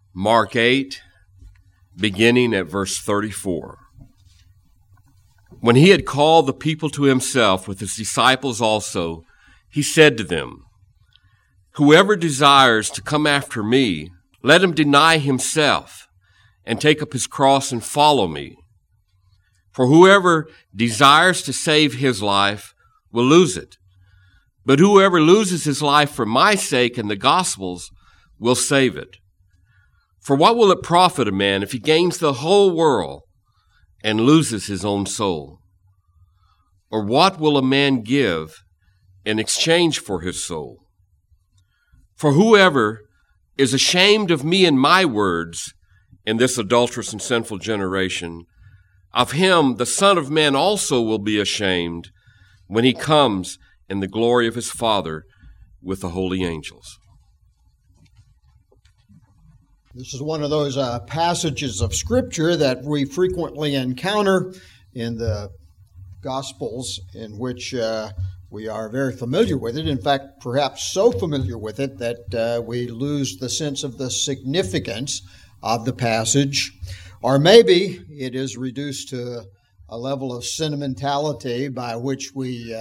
Mark 8, beginning at verse 34. When he had called the people to himself with his disciples also, he said to them, "Whoever desires to come after me, let him deny himself and take up his cross and follow me. For whoever desires to save his life will lose it. But whoever loses his life for my sake and the gospel's will save it. For what will it profit a man if he gains the whole world and loses his own soul? Or what will a man give in exchange for his soul? For whoever is ashamed of me and my words in this adulterous and sinful generation, of him the Son of Man also will be ashamed when he comes in the glory of his Father with the holy angels." This is one of those passages of Scripture that we frequently encounter in the Gospels, in which we are very familiar with it. In fact, perhaps so familiar with it that we lose the sense of the significance of the passage. Or maybe it is reduced to a level of sentimentality by which we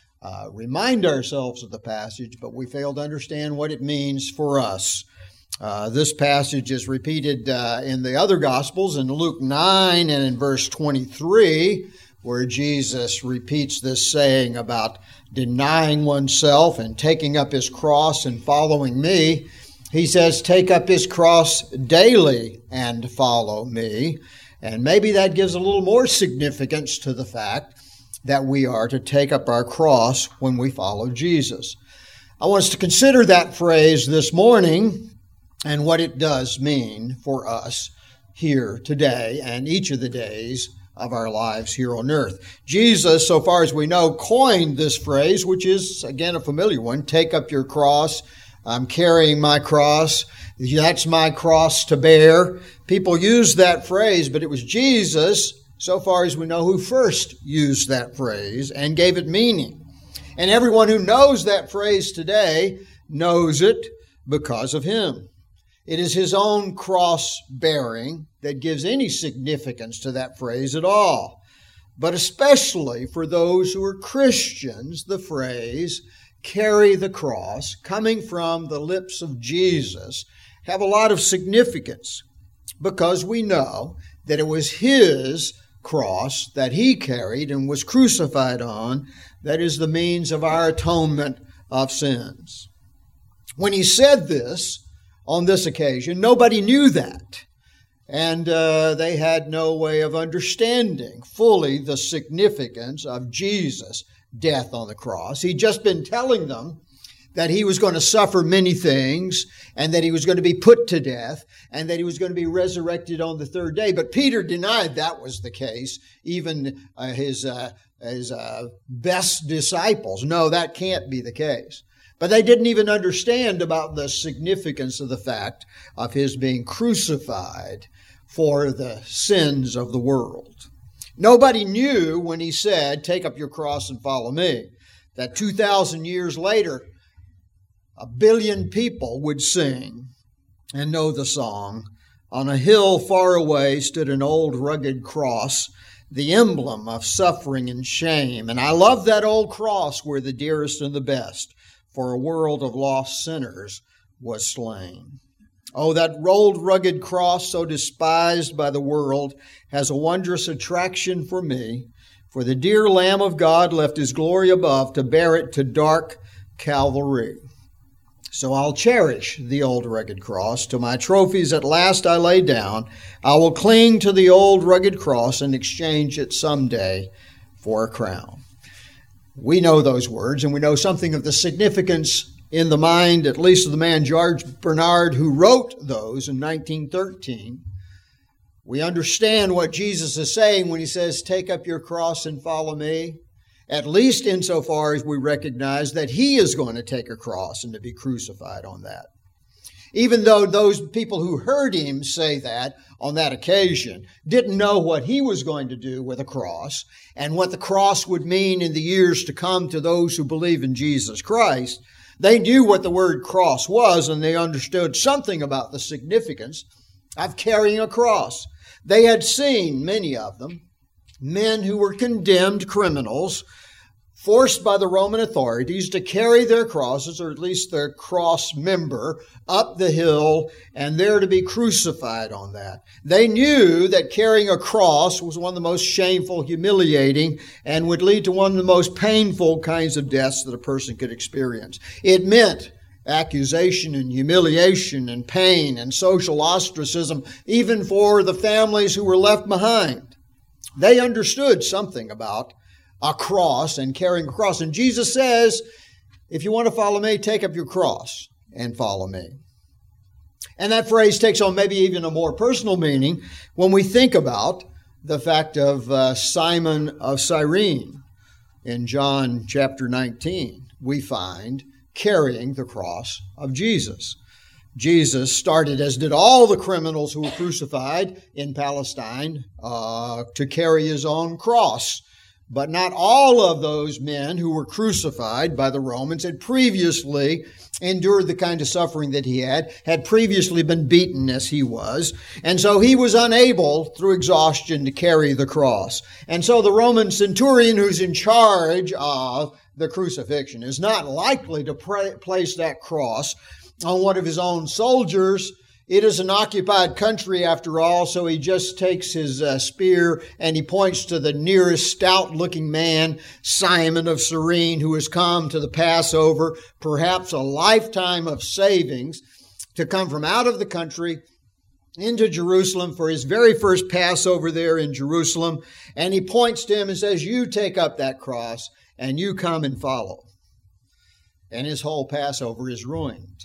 remind ourselves of the passage, but we fail to understand what it means for us. This passage is repeated in the other Gospels, in Luke 9 and in verse 23, where Jesus repeats this saying about denying oneself and taking up his cross and following me. He says, "Take up his cross daily and follow me." And maybe that gives a little more significance to the fact that we are to take up our cross when we follow Jesus. I want us to consider that phrase this morning and what it does mean for us here today and each of the days of our lives here on earth. Jesus, so far as we know, coined this phrase, which is, again, a familiar one: take up your cross. I'm carrying my cross. That's my cross to bear. People use that phrase, but it was Jesus, so far as we know, who first used that phrase and gave it meaning. And everyone who knows that phrase today knows it because of him. It is his own cross-bearing that gives any significance to that phrase at all. But especially for those who are Christians, the phrase, "carry the cross," coming from the lips of Jesus, have a lot of significance because we know that it was his cross that he carried and was crucified on that is the means of our atonement of sins. When he said this, on this occasion, nobody knew that, and they had no way of understanding fully the significance of Jesus' death on the cross. He'd just been telling them that he was going to suffer many things, and that he was going to be put to death, and that he was going to be resurrected on the third day. But Peter denied that was the case, even his best disciples. No, that can't be the case. But they didn't even understand about the significance of the fact of his being crucified for the sins of the world. Nobody knew when he said, "Take up your cross and follow me," that 2,000 years later, 1 billion people would sing and know the song. "On a hill far away stood an old rugged cross, the emblem of suffering and shame. And I love that old cross where the dearest and the best for a world of lost sinners was slain." Oh, that old rugged cross, so despised by the world, has a wondrous attraction for me, for the dear Lamb of God left his glory above to bear it to dark Calvary. So I'll cherish the old rugged cross. To my trophies at last I lay down. I will cling to the old rugged cross and exchange it someday for a crown. We know those words, and we know something of the significance in the mind, at least of the man George Bernard, who wrote those in 1913. We understand what Jesus is saying when he says, "Take up your cross and follow me," at least insofar as we recognize that he is going to take a cross and to be crucified on that. Even though those people who heard him say that on that occasion didn't know what he was going to do with a cross and what the cross would mean in the years to come to those who believe in Jesus Christ, They knew what the word cross was, and they understood something about the significance of carrying a cross. They had seen, many of them, men who were condemned criminals, forced by the Roman authorities to carry their crosses, or at least their cross member, up the hill and there to be crucified on that. They knew that carrying a cross was one of the most shameful, humiliating, and would lead to one of the most painful kinds of deaths that a person could experience. It meant accusation and humiliation and pain and social ostracism, even for the families who were left behind. They understood something about a cross and carrying a cross. And Jesus says, if you want to follow me, take up your cross and follow me. And that phrase takes on maybe even a more personal meaning when we think about the fact of Simon of Cyrene. In John chapter 19, we find carrying the cross of Jesus. Jesus started, as did all the criminals who were crucified in Palestine, to carry his own cross. But not all of those men who were crucified by the Romans had previously endured the kind of suffering that he had previously been beaten as he was. And so he was unable, through exhaustion, to carry the cross. And so the Roman centurion who's in charge of the crucifixion is not likely to place that cross on one of his own soldiers. It is an occupied country after all, so he just takes his spear and he points to the nearest stout-looking man, Simon of Cyrene, who has come to the Passover, perhaps a lifetime of savings, to come from out of the country into Jerusalem for his very first Passover there in Jerusalem. And he points to him and says, you take up that cross and you come and follow. And his whole Passover is ruined.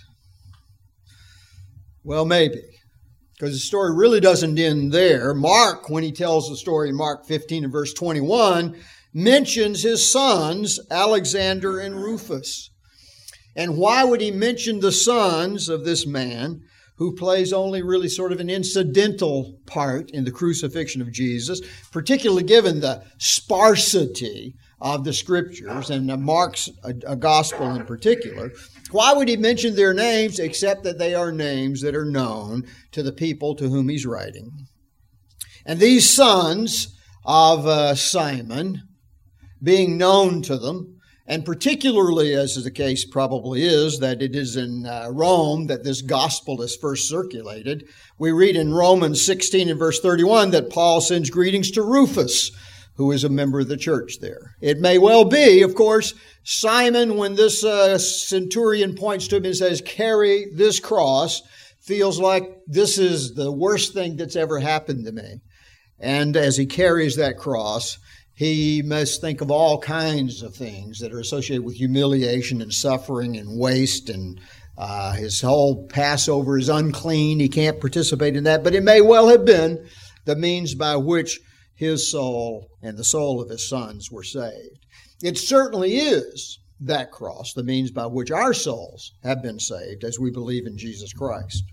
Well, maybe, because the story really doesn't end there. Mark, when he tells the story in Mark 15 and verse 21, mentions his sons, Alexander and Rufus. And why would he mention the sons of this man who plays only really sort of an incidental part in the crucifixion of Jesus, particularly given the sparsity of the Scriptures and Mark's gospel in particular? Why would he mention their names except that they are names that are known to the people to whom he's writing? And these sons of Simon, being known to them, and particularly as the case probably is that it is in Rome that this gospel is first circulated, we read in Romans 16 and verse 31 that Paul sends greetings to Rufus, who is a member of the church there. It may well be, of course, Simon, when this centurion points to him and says, carry this cross, feels like this is the worst thing that's ever happened to me. And as he carries that cross, he must think of all kinds of things that are associated with humiliation and suffering and waste, and his whole Passover is unclean. He can't participate in that. But it may well have been the means by which his soul and the soul of his sons were saved. It certainly is that cross, the means by which our souls have been saved as we believe in Jesus Christ.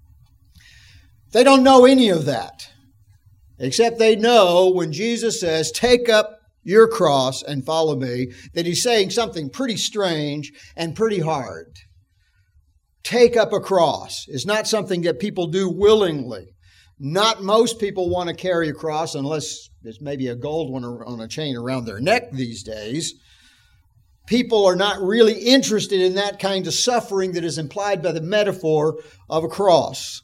They don't know any of that, except they know when Jesus says, take up your cross and follow me, that he's saying something pretty strange and pretty hard. Take up a cross is not something that people do willingly. Not most people want to carry a cross unless there's maybe a gold one on a chain around their neck these days. People are not really interested in that kind of suffering that is implied by the metaphor of a cross.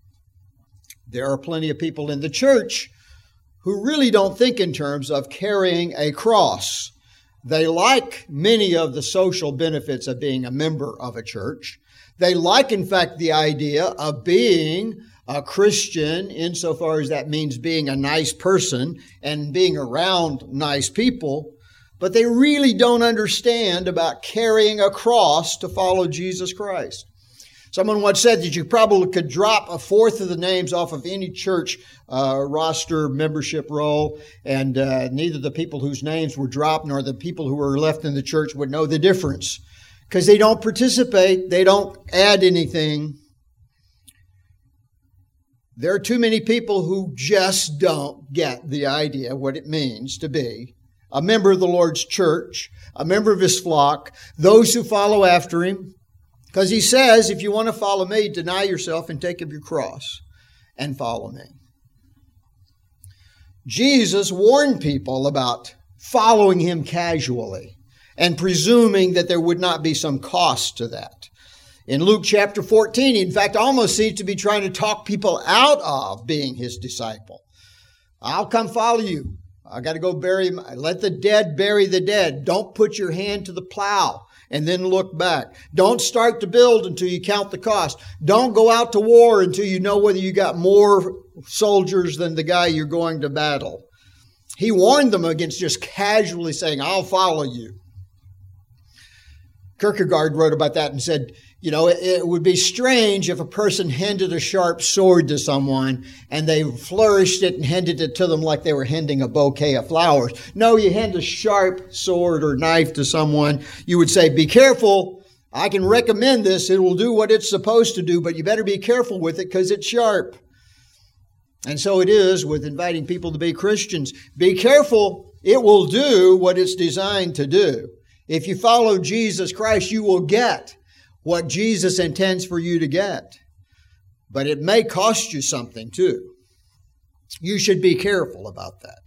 There are plenty of people in the church who really don't think in terms of carrying a cross. They like many of the social benefits of being a member of a church. They like, in fact, the idea of being a Christian, insofar as that means being a nice person and being around nice people, but they really don't understand about carrying a cross to follow Jesus Christ. Someone once said that you probably could drop a fourth of the names off of any church roster membership roll, and neither the people whose names were dropped nor the people who were left in the church would know the difference, because they don't participate, they don't add anything. There are too many people who just don't get the idea what it means to be a member of the Lord's church, a member of His flock, those who follow after Him. Because He says, if you want to follow me, deny yourself and take up your cross and follow me. Jesus warned people about following Him casually and presuming that there would not be some cost to that. In Luke chapter 14, he in fact almost seems to be trying to talk people out of being His disciple. I'll come follow you. I got to go let the dead bury the dead. Don't put your hand to the plow and then look back. Don't start to build until you count the cost. Don't go out to war until you know whether you got more soldiers than the guy you're going to battle. He warned them against just casually saying, I'll follow you. Kierkegaard wrote about that and said, it would be strange if a person handed a sharp sword to someone and they flourished it and handed it to them like they were handing a bouquet of flowers. No, you hand a sharp sword or knife to someone, you would say, be careful. I can recommend this. It will do what it's supposed to do, but you better be careful with it because it's sharp. And so it is with inviting people to be Christians. Be careful. It will do what it's designed to do. If you follow Jesus Christ, you will get what Jesus intends for you to get. But it may cost you something too. You should be careful about that.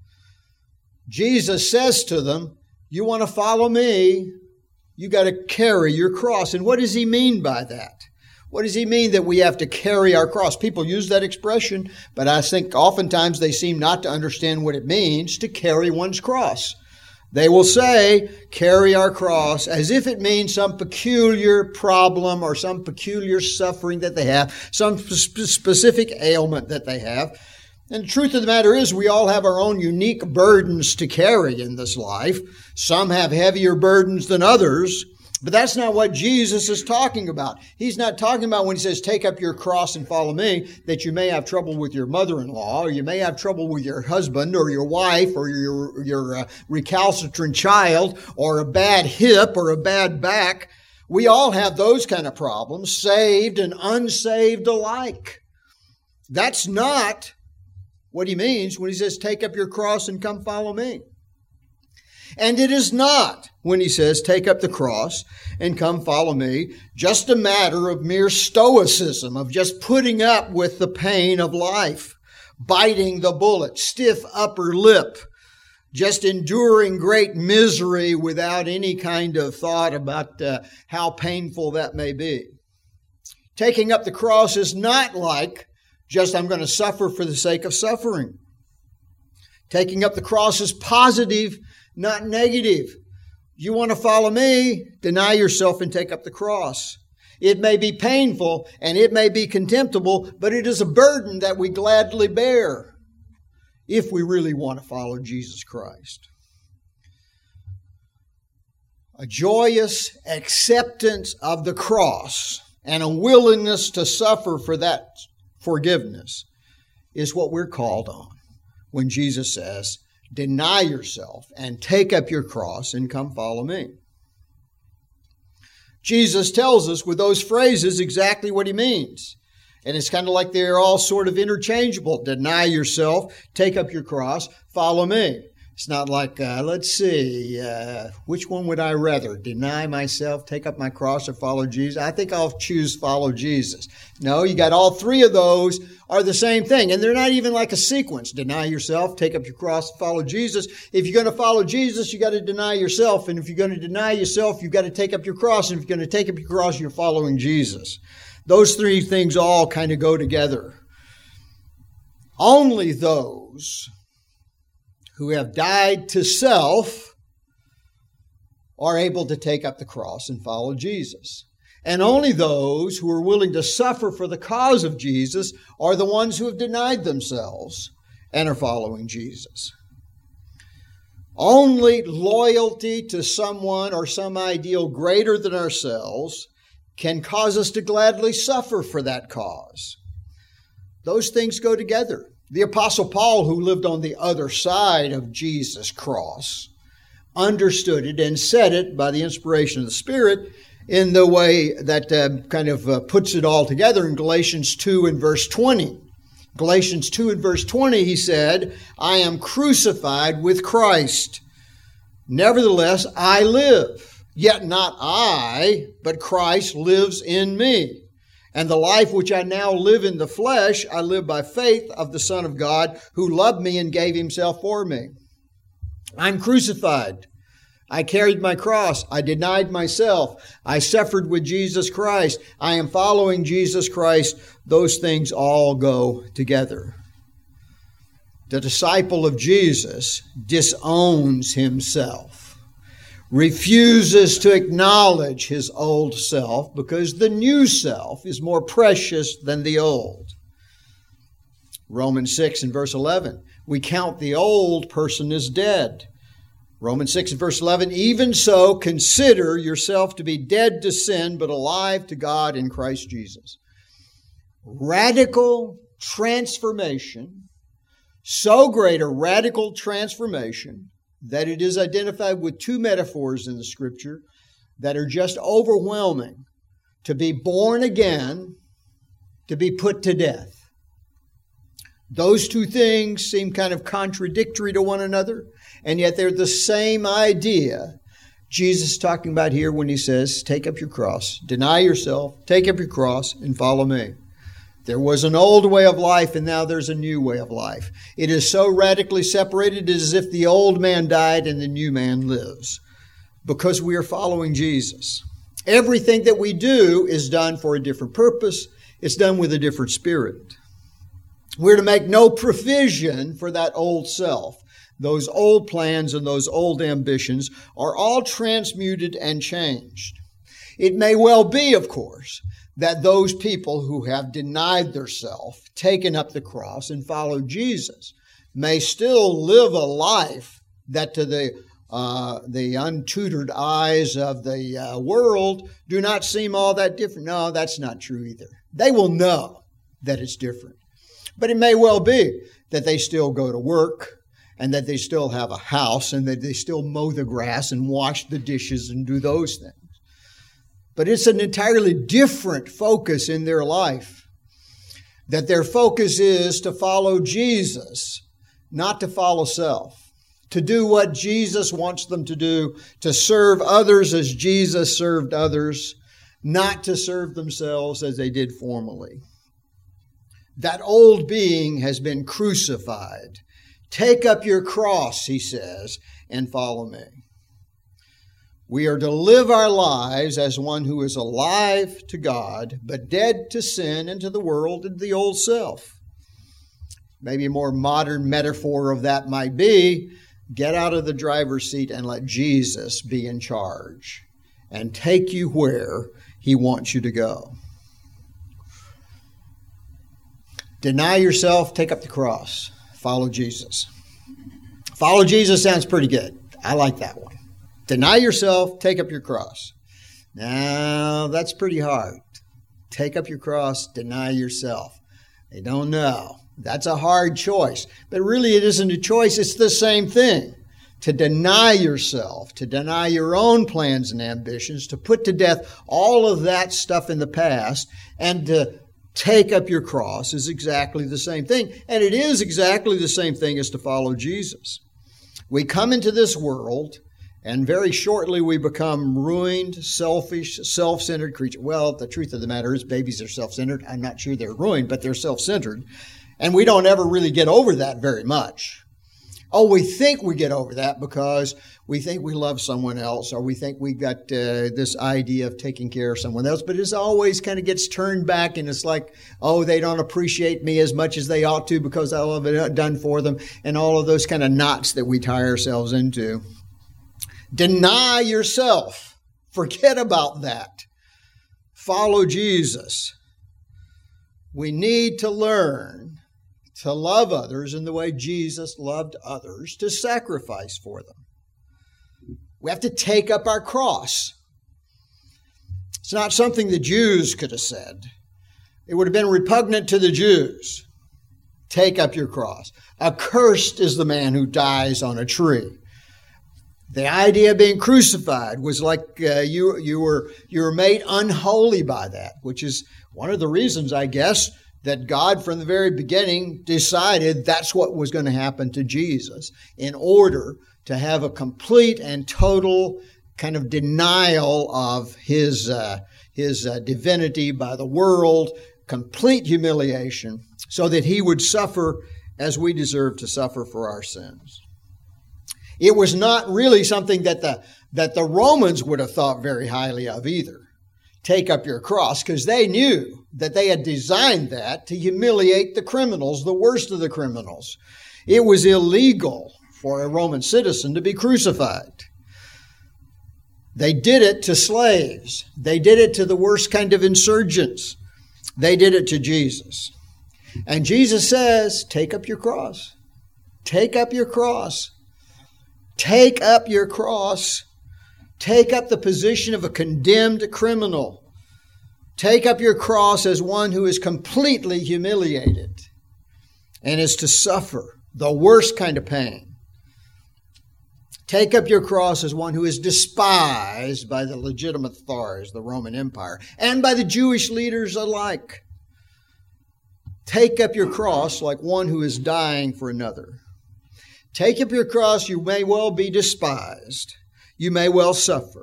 Jesus says to them, you want to follow me, you got to carry your cross. And what does He mean by that? What does He mean that we have to carry our cross? People use that expression, but I think oftentimes they seem not to understand what it means to carry one's cross. They will say, carry our cross, as if it means some peculiar problem or some peculiar suffering that they have, some specific ailment that they have. And the truth of the matter is, we all have our own unique burdens to carry in this life. Some have heavier burdens than others, but that's not what Jesus is talking about. He's not talking about when He says, take up your cross and follow me, that you may have trouble with your mother-in-law, or you may have trouble with your husband or your wife or your recalcitrant child or a bad hip or a bad back. We all have those kind of problems, saved and unsaved alike. That's not what He means when He says, take up your cross and come follow me. And it is not, when He says, take up the cross and come follow me, just a matter of mere stoicism, of just putting up with the pain of life, biting the bullet, stiff upper lip, just enduring great misery without any kind of thought about how painful that may be. Taking up the cross is not like just I'm going to suffer for the sake of suffering. Taking up the cross is positive, not negative. You want to follow me, deny yourself and take up the cross. It may be painful and it may be contemptible, but it is a burden that we gladly bear if we really want to follow Jesus Christ. A joyous acceptance of the cross and a willingness to suffer for that forgiveness is what we're called on when Jesus says, deny yourself and take up your cross and come follow me. Jesus tells us with those phrases exactly what He means. And it's kind of like they're all sort of interchangeable. Deny yourself, take up your cross, follow me. It's not like, let's see, which one would I rather? Deny myself, take up my cross, or follow Jesus? I think I'll choose follow Jesus. No, you got all three of those are the same thing. And they're not even like a sequence. Deny yourself, take up your cross, follow Jesus. If you're going to follow Jesus, you got to deny yourself. And if you're going to deny yourself, you've got to take up your cross. And if you're going to take up your cross, you're following Jesus. Those three things all kind of go together. Only those who have died to self are able to take up the cross and follow Jesus. And only those who are willing to suffer for the cause of Jesus are the ones who have denied themselves and are following Jesus. Only loyalty to someone or some ideal greater than ourselves can cause us to gladly suffer for that cause. Those things go together. The Apostle Paul, who lived on the other side of Jesus' cross, understood it and said it by the inspiration of the Spirit in the way that puts it all together in Galatians 2 and verse 20. Galatians 2 and verse 20, he said, I am crucified with Christ. Nevertheless, I live, yet not I, but Christ lives in me. And the life which I now live in the flesh, I live by faith of the Son of God, who loved me and gave himself for me. I'm crucified. I carried my cross. I denied myself. I suffered with Jesus Christ. I am following Jesus Christ. Those things all go together. The disciple of Jesus disowns himself, refuses to acknowledge his old self because the new self is more precious than the old. Romans 6 and verse 11, we count the old person as dead. Romans 6 and verse 11, even so consider yourself to be dead to sin, but alive to God in Christ Jesus. Radical transformation, so great a radical transformation that it is identified with two metaphors in the Scripture that are just overwhelming. To be born again, to be put to death. Those two things seem kind of contradictory to one another, and yet they're the same idea Jesus is talking about here when he says, take up your cross, deny yourself, take up your cross, and follow me. There was an old way of life, and now there's a new way of life. It is so radically separated as if the old man died and the new man lives, because we are following Jesus. Everything that we do is done for a different purpose. It's done with a different spirit. We're to make no provision for that old self. Those old plans and those old ambitions are all transmuted and changed. It may well be, of course, that those people who have denied theirself, taken up the cross, and followed Jesus may still live a life that to the untutored eyes of the world do not seem all that different. No, that's not true either. They will know that it's different. But it may well be that they still go to work, and that they still have a house, and that they still mow the grass and wash the dishes and do those things. But it's an entirely different focus in their life. That their focus is to follow Jesus, not to follow self. To do what Jesus wants them to do, to serve others as Jesus served others, not to serve themselves as they did formerly. That old being has been crucified. Take up your cross, he says, and follow me. We are to live our lives as one who is alive to God, but dead to sin and to the world and the old self. Maybe a more modern metaphor of that might be, get out of the driver's seat and let Jesus be in charge and take you where he wants you to go. Deny yourself, take up the cross. Follow Jesus. Follow Jesus sounds pretty good. I like that one. Deny yourself, take up your cross. Now, that's pretty hard. Take up your cross, deny yourself. They don't know. That's a hard choice. But really, it isn't a choice. It's the same thing. To deny yourself, to deny your own plans and ambitions, to put to death all of that stuff in the past, and to take up your cross is exactly the same thing. And it is exactly the same thing as to follow Jesus. We come into this world, and very shortly we become ruined, selfish, self-centered creatures. Well, the truth of the matter is babies are self-centered. I'm not sure they're ruined, but they're self-centered. And we don't ever really get over that very much. Oh, we think we get over that because we think we love someone else, or we think we've got this idea of taking care of someone else, but it always kind of gets turned back, and it's like, oh, they don't appreciate me as much as they ought to because I have it done for them, and all of those kind of knots that we tie ourselves into. Deny yourself. Forget about that. Follow Jesus. We need to learn to love others in the way Jesus loved others, to sacrifice for them. We have to take up our cross. It's not something the Jews could have said. It would have been repugnant to the Jews. Take up your cross. Accursed is the man who dies on a tree. The idea of being crucified was like you were made unholy by that, which is one of the reasons, I guess, that God from the very beginning decided that's what was going to happen to Jesus in order to have a complete and total kind of denial of his divinity by the world, complete humiliation, so that he would suffer as we deserve to suffer for our sins. It was not really something that the Romans would have thought very highly of either. Take up your cross, because they knew that they had designed that to humiliate the criminals, the worst of the criminals. It was illegal for a Roman citizen to be crucified. They did it to slaves. They did it to the worst kind of insurgents. They did it to Jesus. And Jesus says, take up your cross. Take up your cross. Take up your cross. Take up the position of a condemned criminal. Take up your cross as one who is completely humiliated and is to suffer the worst kind of pain. Take up your cross as one who is despised by the legitimate authorities, the Roman Empire, and by the Jewish leaders alike. Take up your cross like one who is dying for another. Take up your cross, you may well be despised. You may well suffer.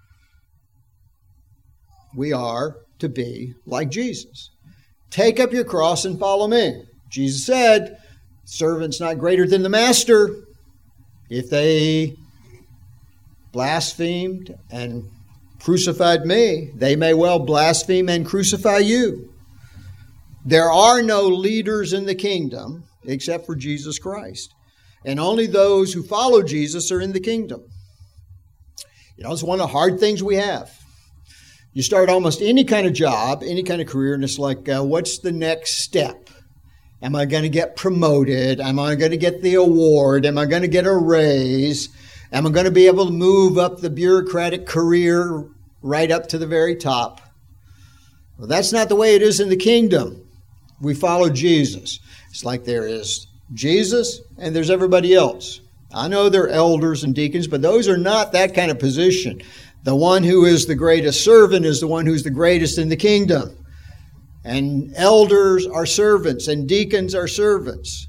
We are to be like Jesus. Take up your cross and follow me. Jesus said, servant's not greater than the master. If they blasphemed and crucified me, they may well blaspheme and crucify you. There are no leaders in the kingdom except for Jesus Christ. And only those who follow Jesus are in the kingdom. You know, it's one of the hard things we have. You start almost any kind of job, any kind of career, and it's like, what's the next step? Am I going to get promoted? Am I going to get the award? Am I going to get a raise? Am I going to be able to move up the bureaucratic career right up to the very top? Well, that's not the way it is in the kingdom. We follow Jesus. It's like there is Jesus and there's everybody else. I know they're elders and deacons, but those are not that kind of position. The one who is the greatest servant is the one who's the greatest in the kingdom. And elders are servants and deacons are servants.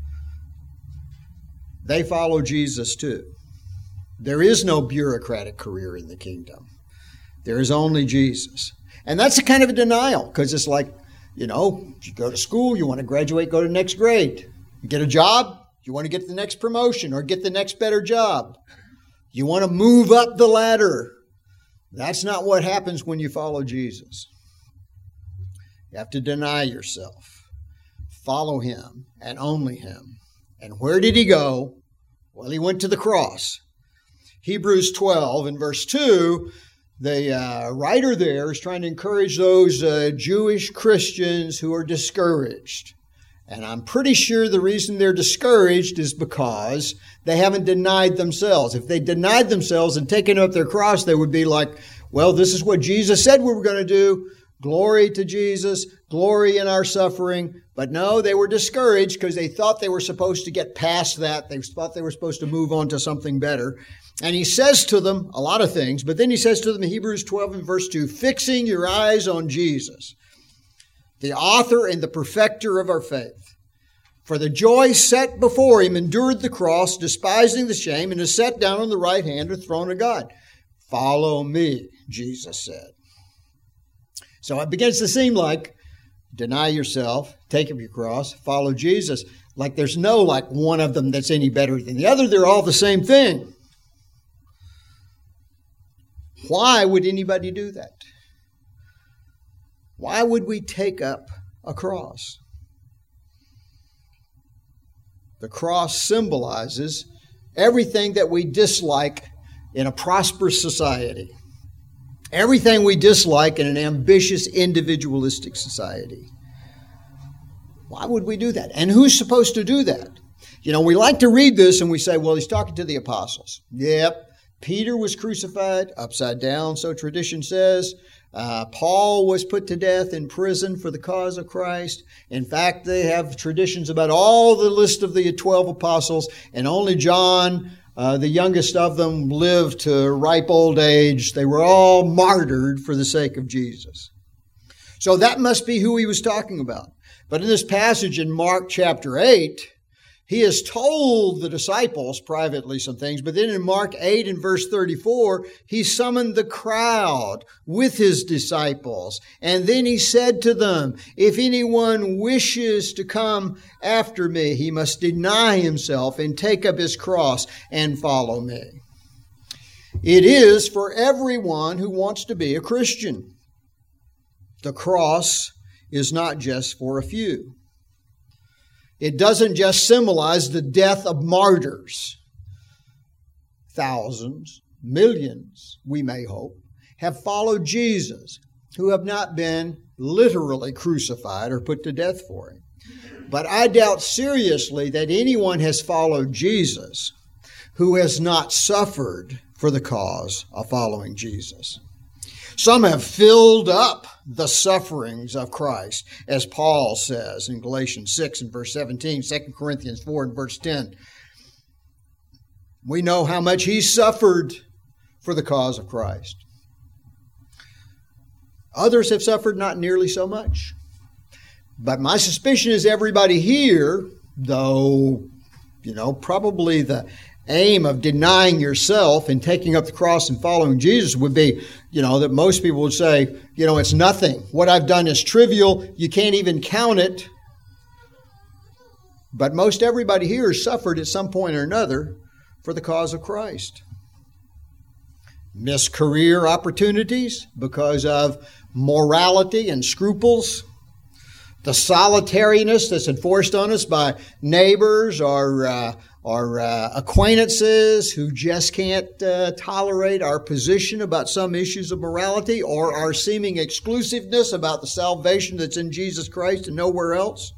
They follow Jesus too. There is no bureaucratic career in the kingdom. There is only Jesus. And that's a kind of a denial, because it's like, you know, you go to school, you want to graduate, go to the next grade. You get a job, you want to get the next promotion or get the next better job. You want to move up the ladder. That's not what happens when you follow Jesus. You have to deny yourself. Follow him and only him. And where did he go? Well, he went to the cross. Hebrews 12 in verse 2, the writer there is trying to encourage those Jewish Christians who are discouraged. And I'm pretty sure the reason they're discouraged is because they haven't denied themselves. If they denied themselves and taken up their cross, they would be like, well, this is what Jesus said we were going to do. Glory to Jesus, glory in our suffering. But no, they were discouraged because they thought they were supposed to get past that. They thought they were supposed to move on to something better. And he says to them a lot of things, but then he says to them in Hebrews 12 and verse 2, fixing your eyes on Jesus, the author and the perfecter of our faith. For the joy set before him endured the cross, despising the shame, and is set down on the right hand of the throne of God. Follow me, Jesus said. So it begins to seem like deny yourself, take up your cross, follow Jesus. Like there's no like one of them that's any better than the other. They're all the same thing. Why would anybody do that? Why would we take up a cross? The cross symbolizes everything that we dislike in a prosperous society. Everything we dislike in an ambitious, individualistic society. Why would we do that? And who's supposed to do that? You know, we like to read this and we say, well, he's talking to the apostles. Yep. Peter was crucified upside down, so tradition says. Paul was put to death in prison for the cause of Christ. In fact, they have traditions about all the list of the 12 apostles, and only John, the youngest of them, lived to ripe old age. They were all martyred for the sake of Jesus. So that must be who he was talking about. But in this passage in Mark chapter 8, he has told the disciples privately some things, but then in Mark 8 and verse 34, he summoned the crowd with his disciples. And then he said to them, if anyone wishes to come after me, he must deny himself and take up his cross and follow me. It is for everyone who wants to be a Christian. The cross is not just for a few. It doesn't just symbolize the death of martyrs. Thousands, millions, we may hope, have followed Jesus, who have not been literally crucified or put to death for him. But I doubt seriously that anyone has followed Jesus who has not suffered for the cause of following Jesus. Some have filled up the sufferings of Christ, as Paul says in Galatians 6 and verse 17, 2 Corinthians 4 and verse 10. We know how much he suffered for the cause of Christ. Others have suffered not nearly so much. But my suspicion is everybody here, though, probably the aim of denying yourself and taking up the cross and following Jesus would be, that most people would say, it's nothing. What I've done is trivial. You can't even count it. But most everybody here has suffered at some point or another for the cause of Christ. Missed career opportunities because of morality and scruples. The solitariness that's enforced on us by neighbors or acquaintances who just can't tolerate our position about some issues of morality, or our seeming exclusiveness about the salvation that's in Jesus Christ and nowhere else.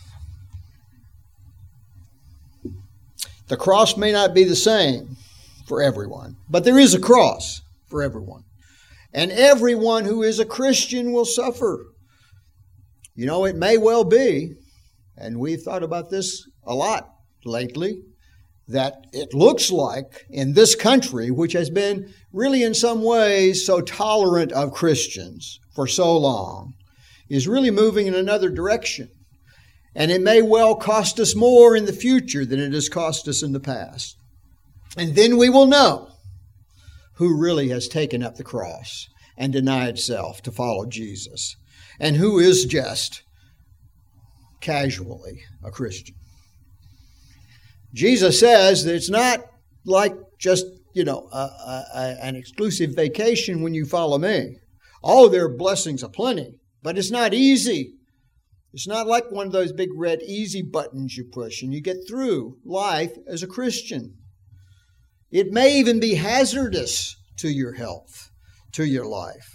The cross may not be the same for everyone, but there is a cross for everyone. And everyone who is a Christian will suffer. It may well be, and we've thought about this a lot lately, that it looks like in this country, which has been really in some ways so tolerant of Christians for so long, is really moving in another direction. And it may well cost us more in the future than it has cost us in the past. And then we will know who really has taken up the cross and denied self to follow Jesus, and who is just casually a Christian. Jesus says that it's not like just, an exclusive vacation when you follow me. Oh, there are blessings aplenty, but it's not easy. It's not like one of those big red easy buttons you push and you get through life as a Christian. It may even be hazardous to your health, to your life.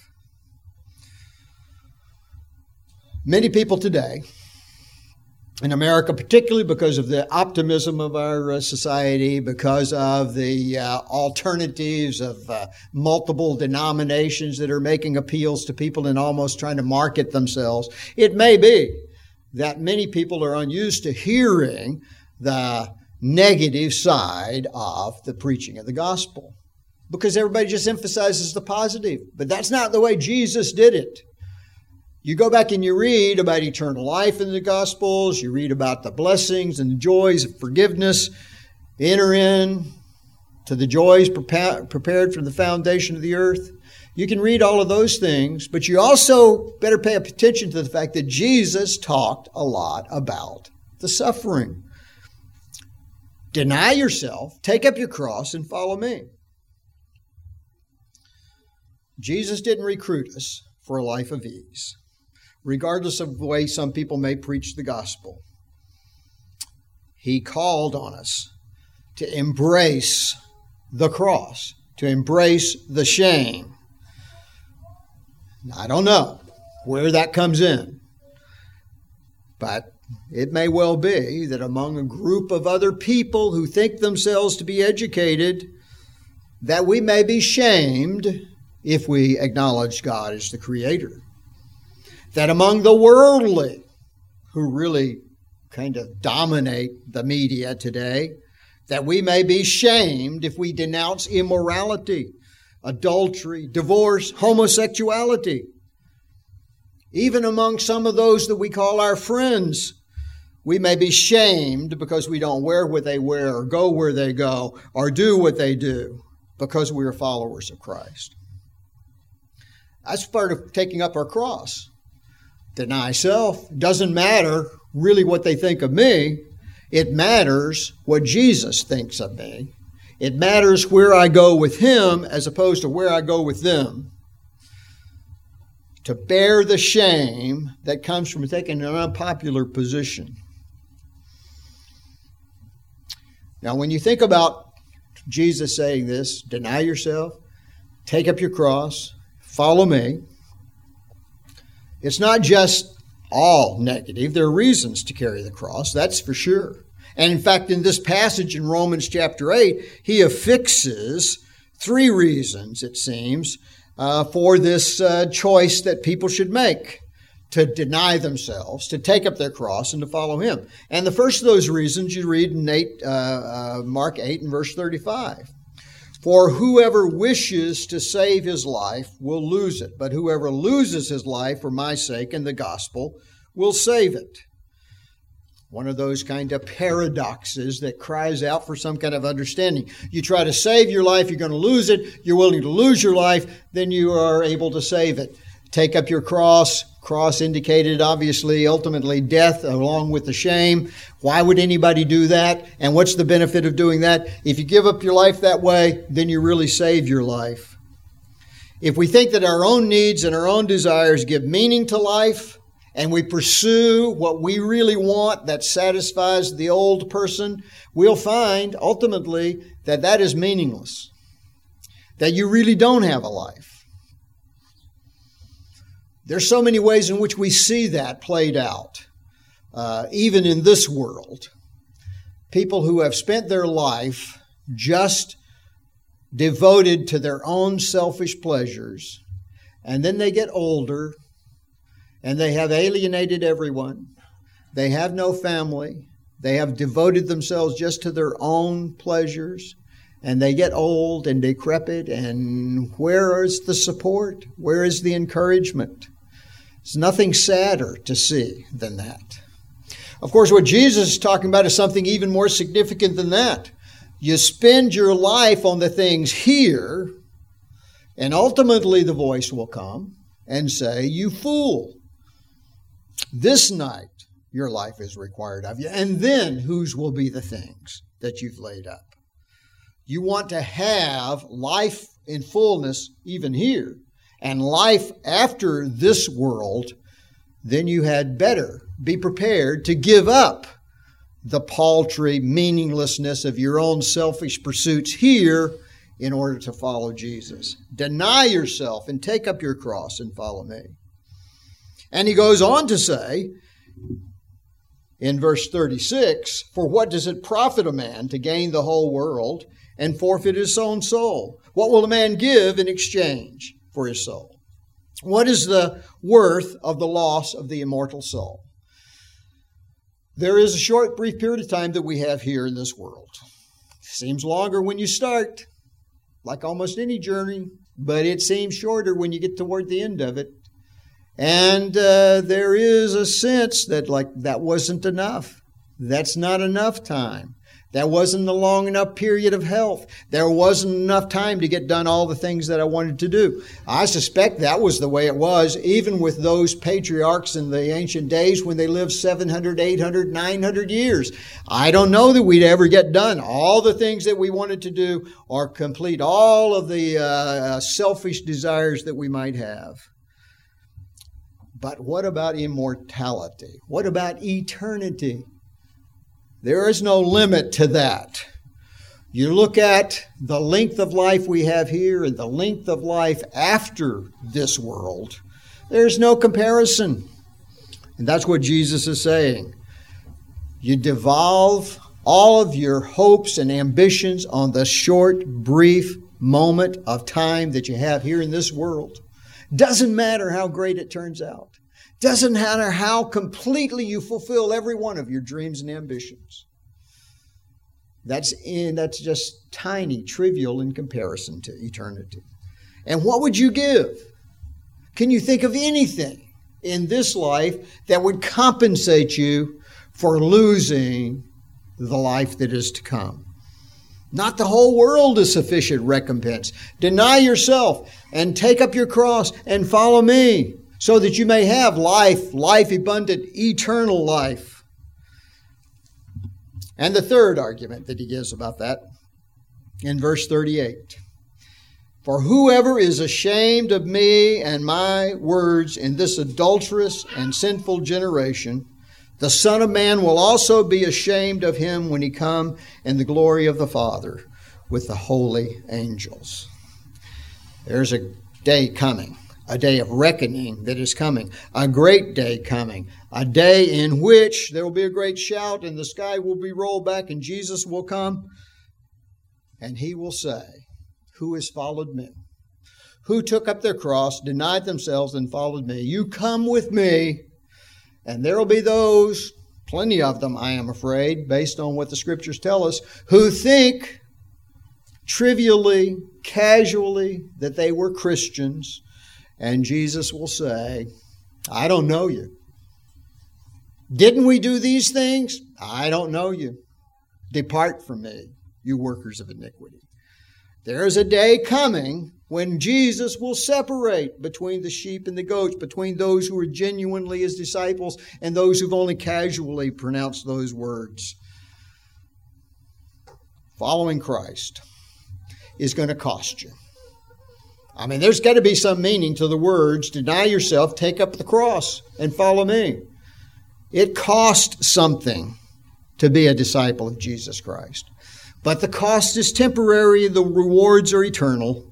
Many people today, in America, particularly because of the optimism of our society, because of the alternatives of multiple denominations that are making appeals to people and almost trying to market themselves, it may be that many people are unused to hearing the negative side of the preaching of the gospel, because everybody just emphasizes the positive. But that's not the way Jesus did it. You go back and you read about eternal life in the Gospels. You read about the blessings and the joys of forgiveness. Enter in to the joys prepared from the foundation of the earth. You can read all of those things, but you also better pay attention to the fact that Jesus talked a lot about the suffering. Deny yourself, take up your cross, and follow me. Jesus didn't recruit us for a life of ease, regardless of the way some people may preach the gospel. He called on us to embrace the cross, to embrace the shame. I don't know where that comes in, but it may well be that among a group of other people who think themselves to be educated, that we may be shamed if we acknowledge God as the Creator. That among the worldly, who really kind of dominate the media today, that we may be shamed if we denounce immorality, adultery, divorce, homosexuality. Even among some of those that we call our friends, we may be shamed because we don't wear what they wear or go where they go or do what they do because we are followers of Christ. That's part of taking up our cross. Deny self. Doesn't matter really what they think of me. It matters what Jesus thinks of me. It matters where I go with Him as opposed to where I go with them. To bear the shame that comes from taking an unpopular position. Now, when you think about Jesus saying this, deny yourself, take up your cross, follow me, it's not just all negative. There are reasons to carry the cross, that's for sure. And in fact, in this passage in Romans chapter 8, he affixes 3 reasons, it seems, for this choice that people should make to deny themselves, to take up their cross, and to follow him. And the first of those reasons you read in Mark 8 and verse 35. For whoever wishes to save his life will lose it, but whoever loses his life for my sake and the gospel will save it. One of those kind of paradoxes that cries out for some kind of understanding. You try to save your life, you're going to lose it. You're willing to lose your life, then you are able to save it. Take up your cross. Cross indicated, obviously, ultimately death along with the shame. Why would anybody do that? And what's the benefit of doing that? If you give up your life that way, then you really save your life. If we think that our own needs and our own desires give meaning to life, and we pursue what we really want that satisfies the old person, we'll find ultimately that that is meaningless, that you really don't have a life. There's so many ways in which we see that played out, even in this world. People who have spent their life just devoted to their own selfish pleasures, and then they get older, and they have alienated everyone. They have no family. They have devoted themselves just to their own pleasures, and they get old and decrepit, and where is the support? Where is the encouragement? There's nothing sadder to see than that. Of course, what Jesus is talking about is something even more significant than that. You spend your life on the things here, and ultimately the voice will come and say, "You fool, this night your life is required of you." And then whose will be the things that you've laid up? You want to have life in fullness even here, and life after this world, then you had better be prepared to give up the paltry meaninglessness of your own selfish pursuits here in order to follow Jesus. Deny yourself and take up your cross and follow me. And he goes on to say in verse 36, "For what does it profit a man to gain the whole world and forfeit his own soul? What will a man give in exchange for his soul? What is the worth of the loss of the immortal soul?" There is a short, brief period of time that we have here in this world. Seems longer when you start, like almost any journey, but it seems shorter when you get toward the end of it. And there is a sense that that wasn't enough. That's not enough time. That wasn't a long enough period of health. There wasn't enough time to get done all the things that I wanted to do. I suspect that was the way it was, even with those patriarchs in the ancient days when they lived 700, 800, 900 years. I don't know that we'd ever get done all the things that we wanted to do or complete all of the selfish desires that we might have. But what about immortality? What about eternity? There is no limit to that. You look at the length of life we have here and the length of life after this world, there's no comparison. And that's what Jesus is saying. You devolve all of your hopes and ambitions on the short, brief moment of time that you have here in this world. Doesn't matter how great it turns out. Doesn't matter how completely you fulfill every one of your dreams and ambitions. That's just tiny, trivial in comparison to eternity. And what would you give? Can you think of anything in this life that would compensate you for losing the life that is to come. Not the whole world is sufficient recompense. Deny yourself and take up your cross and follow me so that you may have life abundant, eternal life. And the third argument that he gives about that in verse 38. For whoever is ashamed of me and my words in this adulterous and sinful generation, the Son of Man will also be ashamed of him when he come in the glory of the Father with the holy angels. There's a day coming, a day of reckoning that is coming, a great day coming, a day in which there will be a great shout and the sky will be rolled back and Jesus will come and he will say, who has followed me? Who took up their cross, denied themselves, and followed me? You come with me. And there will be those, plenty of them, I am afraid, based on what the Scriptures tell us, who think trivially, casually, that they were Christians. And Jesus will say, I don't know you. Didn't we do these things? I don't know you. Depart from me, you workers of iniquity. There is a day coming when Jesus will separate between the sheep and the goats, between those who are genuinely his disciples and those who've only casually pronounced those words. Following Christ is going to cost you. I mean, there's got to be some meaning to the words, deny yourself, take up the cross, and follow me. It costs something to be a disciple of Jesus Christ. But the cost is temporary, the rewards are eternal.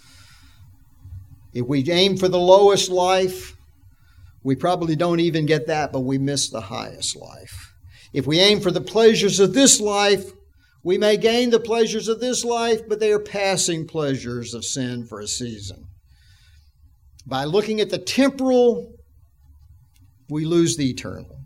If we aim for the lowest life, we probably don't even get that, but we miss the highest life. If we aim for the pleasures of this life, we may gain the pleasures of this life, but they are passing pleasures of sin for a season. By looking at the temporal, we lose the eternal.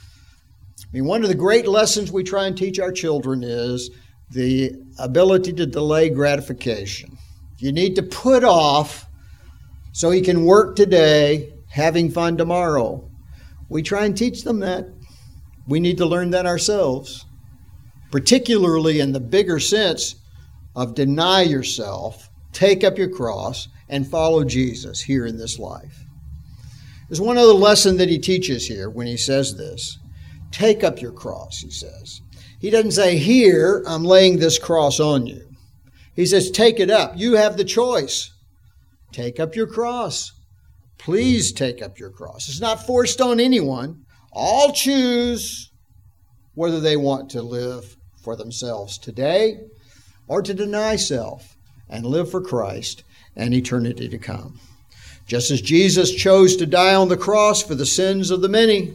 I mean, one of the great lessons we try and teach our children is the ability to delay gratification. You need to put off so you can work today, having fun tomorrow. We try and teach them that. We need to learn that ourselves, particularly in the bigger sense of deny yourself, take up your cross, and follow Jesus here in this life. There's one other lesson that he teaches here when he says this. Take up your cross, he says. He doesn't say, here, I'm laying this cross on you. He says, take it up. You have the choice. Take up your cross. Please take up your cross. It's not forced on anyone. All choose whether they want to live for themselves today or to deny self and live for Christ and eternity to come. Just as Jesus chose to die on the cross for the sins of the many.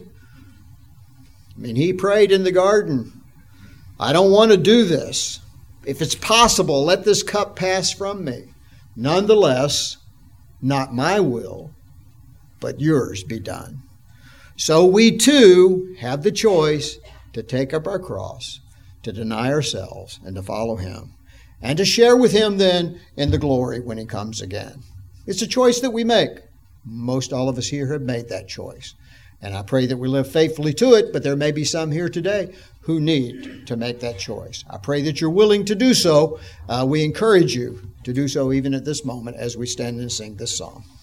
I mean, he prayed in the garden, I don't want to do this. If it's possible, let this cup pass from me. Nonetheless, not my will, but yours be done. So we too have the choice to take up our cross, to deny ourselves, and to follow him, and to share with him then in the glory when he comes again. It's a choice that we make. Most all of us here have made that choice. And I pray that we live faithfully to it, but there may be some here today who need to make that choice. I pray that you're willing to do so. We encourage you to do so even at this moment as we stand and sing this song.